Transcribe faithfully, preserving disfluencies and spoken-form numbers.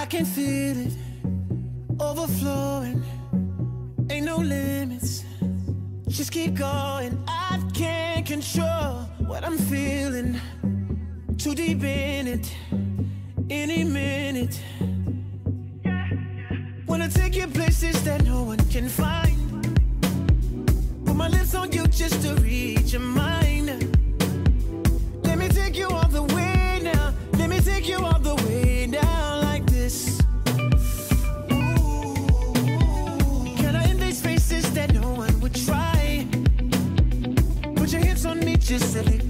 can feel it overflowing. Ain't no limits. Just keep going. I can't control what I'm feeling. Too deep in it. Any minute. Wanna take you places that no one can find. Put my lips on you just to reach your mind. Let me take you all the way now. Let me take you all the way down like this. Ooh. Can I invade spaces that no one would try? Put your hips on me just a little.